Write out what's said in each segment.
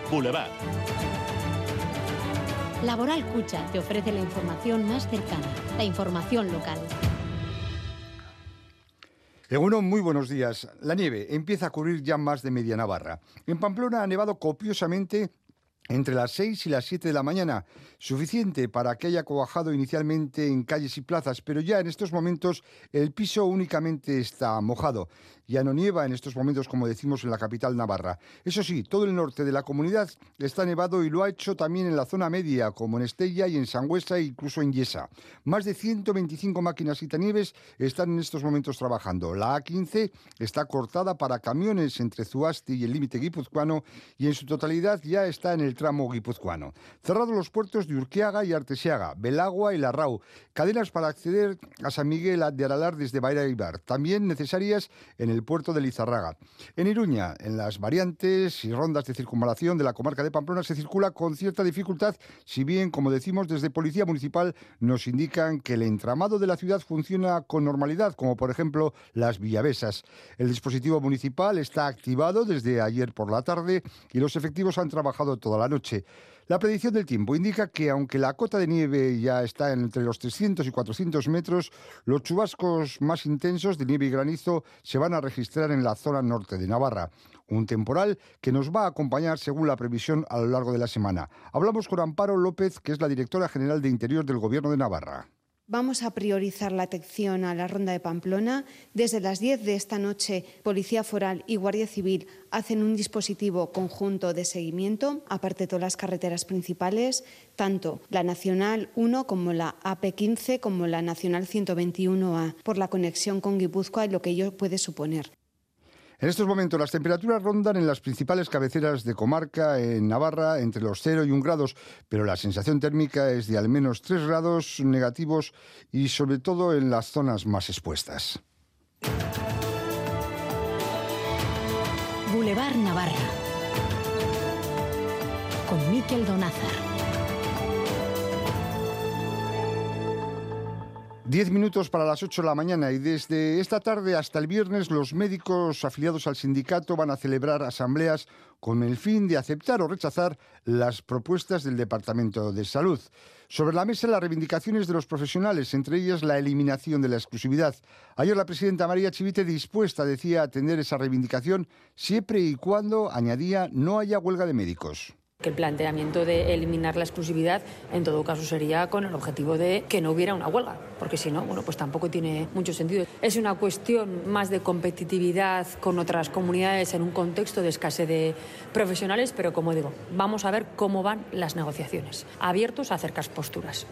Boulevard. Laboral Cucha te ofrece la información más cercana, la información local. Egunon, muy buenos días. La nieve empieza a cubrir ya más de media Navarra. En Pamplona ha nevado copiosamente entre las 6 y las 7 de la mañana, suficiente para que haya cuajado inicialmente en calles y plazas, pero ya en estos momentos el piso únicamente está mojado. Ya no nieva en estos momentos, como decimos, en la capital navarra. Eso sí, todo el norte de la comunidad está nevado y lo ha hecho también en la zona media, como en Estella y en Sangüesa e incluso en Yesa. Más de 125 máquinas quitanieves están en estos momentos trabajando. La A15 está cortada para camiones entre Zuasti y el límite guipuzcoano y en su totalidad ya está en el tramo guipuzcoano. Cerrados los puertos de Urquiaga y Artesiaga, Belagua y Larrau. Cadenas para acceder a San Miguel de Aralar desde Baira y Bar. También necesarias en el puerto de Lizarraga. En Iruña, en las variantes y rondas de circunvalación de la comarca de Pamplona se circula con cierta dificultad, si bien, como decimos, desde Policía Municipal nos indican que el entramado de la ciudad funciona con normalidad, como por ejemplo las Villavesas. El dispositivo municipal está activado desde ayer por la tarde y los efectivos han trabajado toda la noche. La predicción del tiempo indica que, aunque la cota de nieve ya está entre los 300 y 400 metros, los chubascos más intensos de nieve y granizo se van a registrar en la zona norte de Navarra. Un temporal que nos va a acompañar, según la previsión, a lo largo de la semana. Hablamos con Amparo López, que es la directora general de Interior del Gobierno de Navarra. Vamos a priorizar la atención a la Ronda de Pamplona. Desde las 10 de esta noche, Policía Foral y Guardia Civil hacen un dispositivo conjunto de seguimiento, aparte de todas las carreteras principales, tanto la Nacional 1 como la AP15 como la Nacional 121A, por la conexión con Guipúzcoa y lo que ello puede suponer. En estos momentos las temperaturas rondan en las principales cabeceras de comarca en Navarra entre los 0 y 1 grados, pero la sensación térmica es de al menos 3 grados negativos y sobre todo en las zonas más expuestas. Boulevard Navarra con Miquel Donázar. 10 minutos para las 8 de la mañana y desde esta tarde hasta el viernes los médicos afiliados al sindicato van a celebrar asambleas con el fin de aceptar o rechazar las propuestas del Departamento de Salud. Sobre la mesa las reivindicaciones de los profesionales, entre ellas la eliminación de la exclusividad. Ayer la presidenta María Chivite dispuesta, decía, a atender esa reivindicación siempre y cuando, añadía, no haya huelga de médicos. Que el planteamiento de eliminar la exclusividad en todo caso sería con el objetivo de que no hubiera una huelga, porque si no, bueno, pues tampoco tiene mucho sentido. Es una cuestión más de competitividad con otras comunidades en un contexto de escasez de profesionales, pero como digo, vamos a ver cómo van las negociaciones, abiertos a acercar posturas.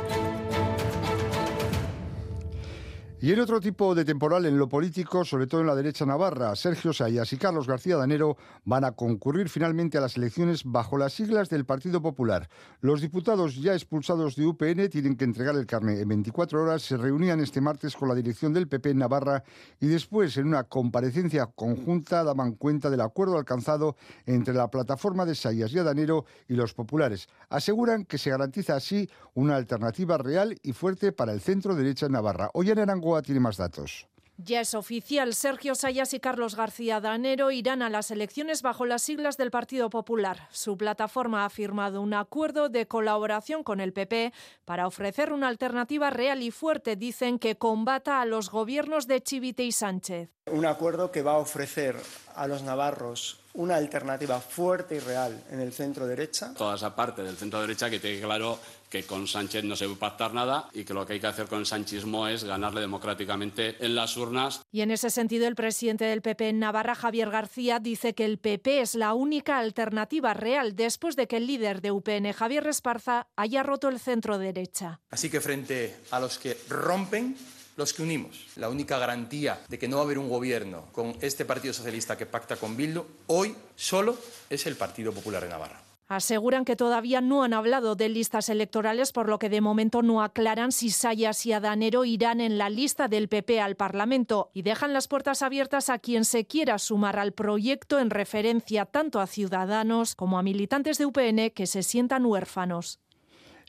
Y en otro tipo de temporal en lo político, sobre todo en la derecha navarra, Sergio Sayas y Carlos García Danero van a concurrir finalmente a las elecciones bajo las siglas del Partido Popular. Los diputados ya expulsados de UPN tienen que entregar el carné en 24 horas. Se reunían este martes con la dirección del PP en Navarra y después, en una comparecencia conjunta, daban cuenta del acuerdo alcanzado entre la plataforma de Sayas y Danero y los populares. Aseguran que se garantiza así una alternativa real y fuerte para el centro derecha en Navarra. Ollane Arango tiene más datos. Ya es oficial, Sergio Sayas y Carlos García Danero irán a las elecciones bajo las siglas del Partido Popular. Su plataforma ha firmado un acuerdo de colaboración con el PP para ofrecer una alternativa real y fuerte, dicen, que combata a los gobiernos de Chivite y Sánchez. Un acuerdo que va a ofrecer a los navarros una alternativa fuerte y real en el centro derecha. Toda esa parte del centro derecha que tiene claro que con Sánchez no se puede pactar nada y que lo que hay que hacer con el sanchismo es ganarle democráticamente en las urnas. Y en ese sentido, el presidente del PP en Navarra, Javier García, dice que el PP es la única alternativa real después de que el líder de UPN, Javier Esparza, haya roto el centro derecha. Así que frente a los que rompen, los que unimos, la única garantía de que no va a haber un gobierno con este Partido Socialista que pacta con Bildu, hoy solo es el Partido Popular de Navarra. Aseguran que todavía no han hablado de listas electorales, por lo que de momento no aclaran si Sayas y Danero irán en la lista del PP al Parlamento y dejan las puertas abiertas a quien se quiera sumar al proyecto en referencia tanto a ciudadanos como a militantes de UPN que se sientan huérfanos.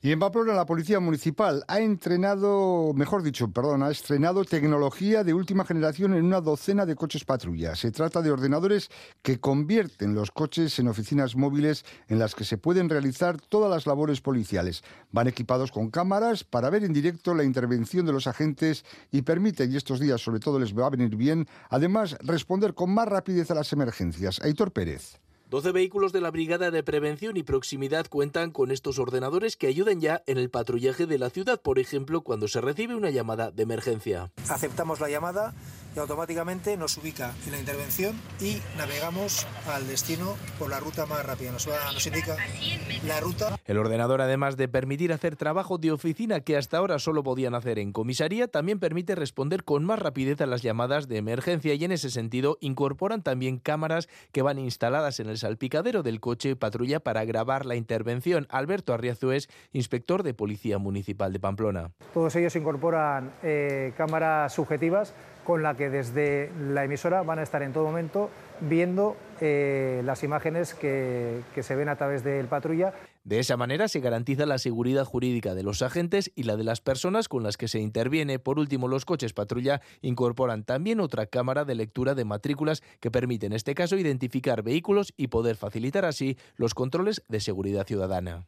Y en Pamplona la Policía Municipal ha estrenado tecnología de última generación en una docena de coches patrulla. Se trata de ordenadores que convierten los coches en oficinas móviles en las que se pueden realizar todas las labores policiales. Van equipados con cámaras para ver en directo la intervención de los agentes y permiten, y estos días sobre todo les va a venir bien, además responder con más rapidez a las emergencias. Aitor Pérez. 12 vehículos de la Brigada de Prevención y Proximidad cuentan con estos ordenadores que ayudan ya en el patrullaje de la ciudad, por ejemplo, cuando se recibe una llamada de emergencia. Aceptamos la llamada y automáticamente nos ubica en la intervención y navegamos al destino por la ruta más rápida. Nos indica la ruta. El ordenador, además de permitir hacer trabajo de oficina que hasta ahora solo podían hacer en comisaría, también permite responder con más rapidez a las llamadas de emergencia y en ese sentido incorporan también cámaras que van instaladas en el salpicadero del coche patrulla para grabar la intervención. Alberto Arriazu es inspector de Policía Municipal de Pamplona. Todos ellos incorporan cámaras subjetivas con la que desde la emisora van a estar en todo momento viendo las imágenes que se ven a través del patrulla. De esa manera se garantiza la seguridad jurídica de los agentes y la de las personas con las que se interviene. Por último, los coches patrulla incorporan también otra cámara de lectura de matrículas que permite en este caso identificar vehículos y poder facilitar así los controles de seguridad ciudadana.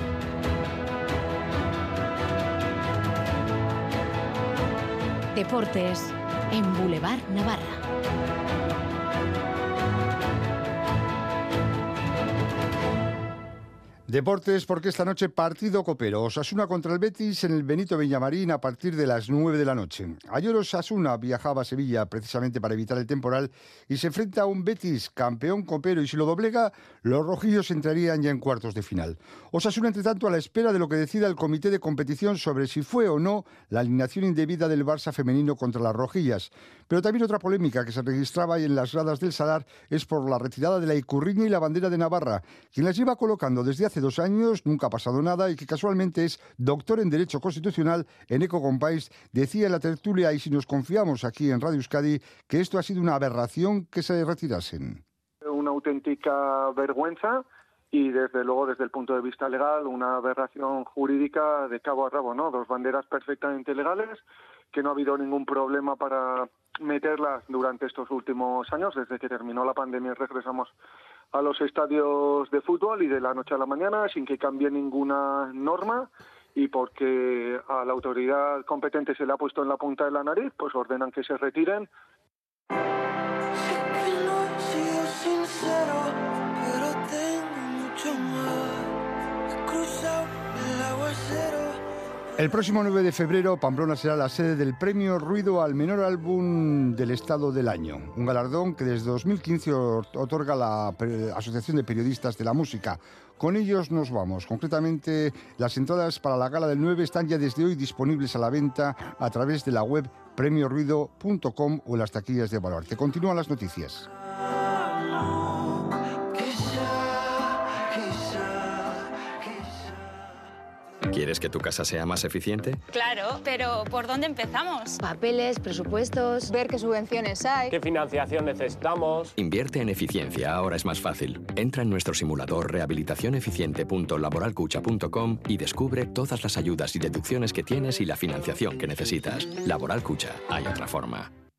Deportes en Boulevard Navarra. Deportes, porque esta noche partido copero. Osasuna contra el Betis en el Benito Villamarín a partir de las 9 de la noche. Ayer Osasuna viajaba a Sevilla precisamente para evitar el temporal y se enfrenta a un Betis campeón copero y si lo doblega, los rojillos entrarían ya en cuartos de final. Osasuna, entre tanto, a la espera de lo que decida el comité de competición sobre si fue o no la alineación indebida del Barça femenino contra las rojillas. Pero también otra polémica que se registraba ahí en las gradas del Sadar es por la retirada de la Icurriña y la bandera de Navarra, quien las lleva colocando desde hace 2 años, nunca ha pasado nada y que casualmente es doctor en Derecho Constitucional en Eco Compáis, decía en la tertulia, y si nos confiamos aquí en Radio Euskadi, que esto ha sido una aberración que se retirasen. Una auténtica vergüenza y desde luego desde el punto de vista legal una aberración jurídica de cabo a rabo, ¿no? 2 banderas perfectamente legales, que no ha habido ningún problema para meterlas durante estos últimos años, desde que terminó la pandemia regresamos a los estadios de fútbol y de la noche a la mañana sin que cambie ninguna norma y porque a la autoridad competente se le ha puesto en la punta de la nariz, pues ordenan que se retiren. El próximo 9 de febrero, Pamplona será la sede del Premio Ruido al Menor Álbum del Estado del Año, un galardón que desde 2015 otorga la Asociación de Periodistas de la Música. Con ellos nos vamos. Concretamente, las entradas para la gala del 9 están ya desde hoy disponibles a la venta a través de la web premiorruido.com o en las taquillas de Baluarte. Continúan las noticias. ¿Quieres que tu casa sea más eficiente? Claro, pero ¿por dónde empezamos? Papeles, presupuestos, ver qué subvenciones hay, qué financiación necesitamos. Invierte en eficiencia, ahora es más fácil. Entra en nuestro simulador rehabilitacioneficiente.laboralcucha.com y descubre todas las ayudas y deducciones que tienes y la financiación que necesitas. Laboral Cucha, hay otra forma.